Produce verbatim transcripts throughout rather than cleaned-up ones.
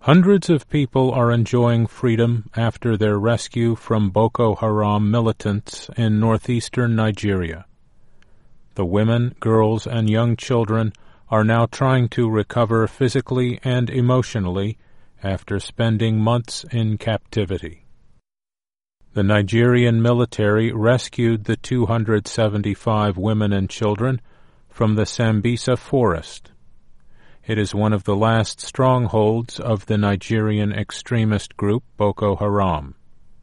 Hundreds of people are enjoying freedom after their rescue from Boko Haram militants in northeastern Nigeria. The women, girls, and young children are now trying to recover physically and emotionally after spending months in captivity. The Nigerian military rescued the two hundred seventy-five women and children from the Sambisa forest. It is one of the last strongholds of the Nigerian extremist group Boko Haram.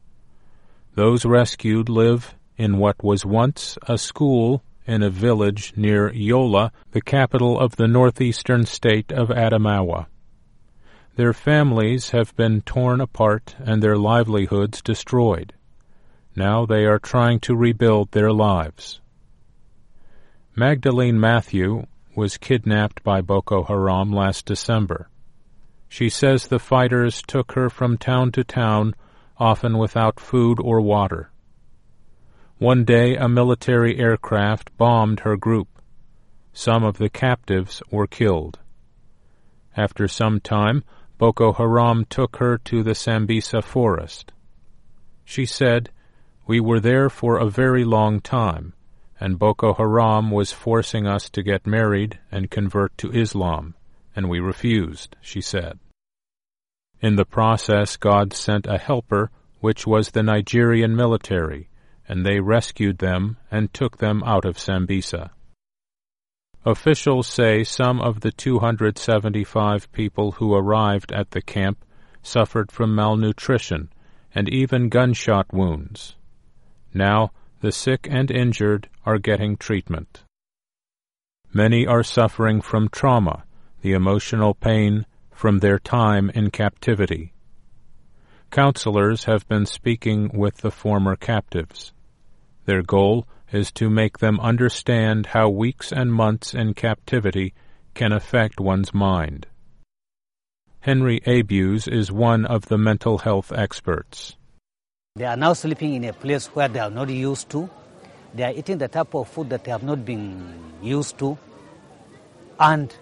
Those rescued live in what was once a school in a village near Yola, the capital of the northeastern state of Adamawa. Their families have been torn apart and their livelihoods destroyed. Now they are trying to rebuild their lives. Magdalene Matthew was kidnapped by Boko Haram last December. She says the fighters took her from town to town, often without food or water. One day a military aircraft bombed her group. Some of the captives were killed. After some time, Boko Haram took her to the Sambisa forest. She said, "We were there for a very long time, and Boko Haram was forcing us to get married and convert to Islam, and we refused," she said. In the process, God sent a helper, which was the Nigerian military, and they rescued them and took them out of Sambisa. Officials say some of the two hundred seventy-five people who arrived at the camp suffered from malnutrition and even gunshot wounds. Now, the sick and injured are getting treatment. Many are suffering from trauma, the emotional pain from their time in captivity. Counselors have been speaking with the former captives. Their goal is to make them understand how weeks and months in captivity can affect one's mind. Henry Abuse is one of the mental health experts. They are now sleeping in a place where they are not used to. They are eating the type of food that they have not been used to. And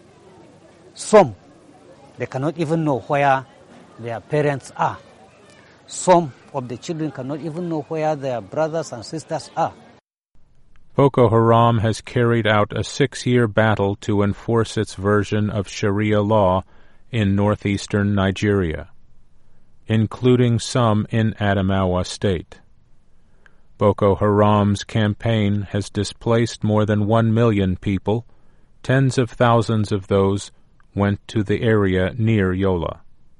some, they cannot even know where their parents are. Some of the children cannot even know where their brothers and sisters are. Boko Haram has carried out a six-year battle to enforce its version of Sharia law in northeastern Nigeria, including some in Adamawa State. Boko Haram's campaign has displaced more than one million people. Tens of thousands of those went to the area near Yola.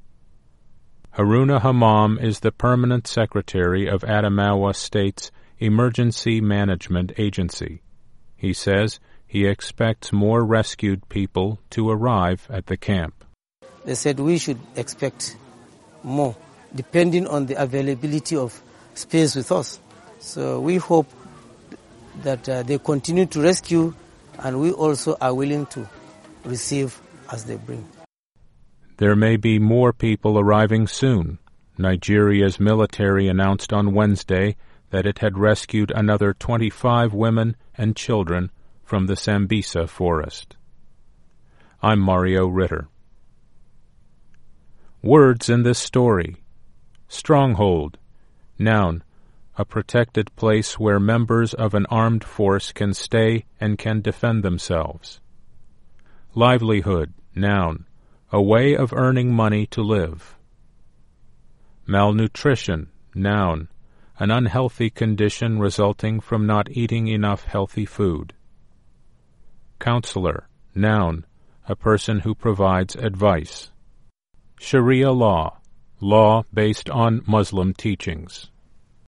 Haruna Hammam is the permanent secretary of Adamawa State's Emergency Management Agency. He says he expects more rescued people to arrive at the camp. They said we should expect more, depending on the availability of space with us. So we hope that uh, they continue to rescue, and we also are willing to receive as they bring. There may be more people arriving soon. Nigeria's military announced on Wednesday that it had rescued another twenty-five women and children from the Sambisa forest. I'm Mario Ritter. Words in this story. Stronghold. Noun. A protected place where members of an armed force can stay and can defend themselves. Livelihood. Noun. A way of earning money to live. Malnutrition. Noun. An unhealthy condition resulting from not eating enough healthy food. Counselor. Noun. A person who provides advice. Sharia law. Law based on Muslim teachings.